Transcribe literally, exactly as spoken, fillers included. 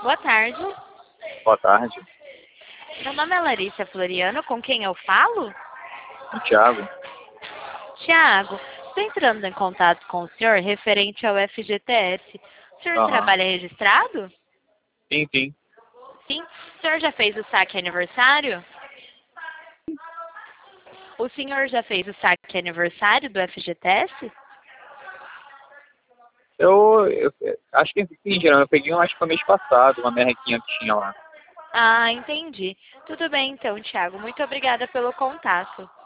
Boa tarde. Boa tarde. Meu nome é Larissa Floriano, com quem eu falo? O Thiago. Tiago, estou entrando em contato com o senhor referente ao F G T S. O senhor Aham. trabalha registrado? Sim, sim. Sim. O senhor já fez o saque aniversário? O senhor já fez o saque aniversário do F G T S? Eu, eu acho que sim, Geraldo. Eu peguei, um, acho que foi mês passado, uma merrequinha que tinha lá. Ah, entendi. Tudo bem então, Tiago. Muito obrigada pelo contato.